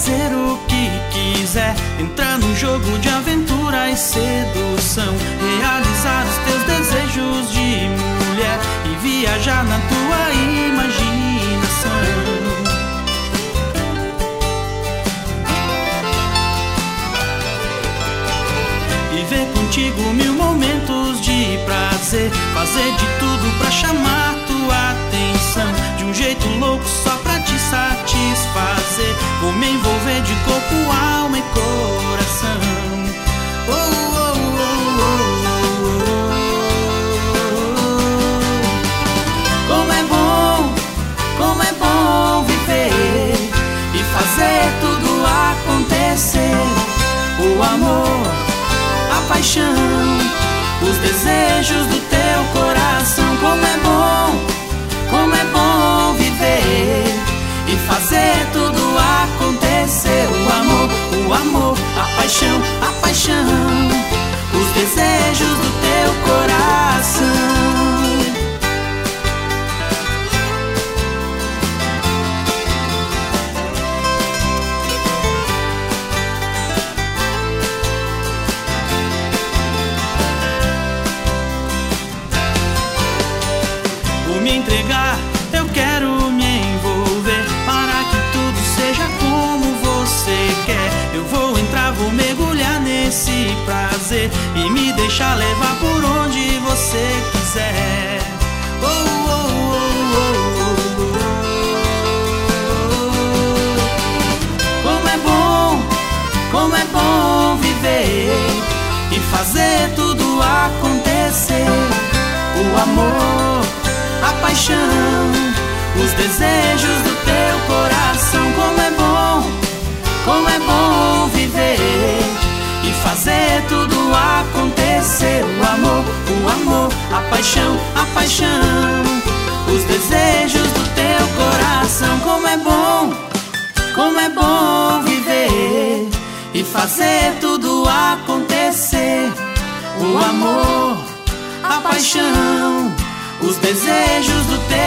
fazer o que quiser, entrar num jogo de aventura e sedução, realizar os teus desejos de mulher e viajar na tua imaginação. Viver contigo 1000 momentos de prazer, fazer de tudo pra chamar tua atenção, de um jeito louco só pra te satisfazer. Vou me envolver de corpo, alma e coração. Oh, oh, oh, oh, oh. Como é bom viver e fazer tudo acontecer. O amor, a paixão, os desejos do teu coração. Como é bom viver e fazer tudo acontecer. O amor, a paixão, os desejos do teu coração. Me entregar, eu quero me envolver para que tudo seja como você quer. Eu vou entrar, vou mergulhar nesse prazer e me deixar levar por onde você quiser. Oh, oh, oh, oh, oh. Como é bom viver e fazer tudo acontecer. O amor, a paixão, os desejos do teu coração. Como é bom viver e fazer tudo acontecer. O amor, a paixão, os desejos do teu coração. Como é bom viver e fazer tudo acontecer. O amor, a paixão, os desejos do teu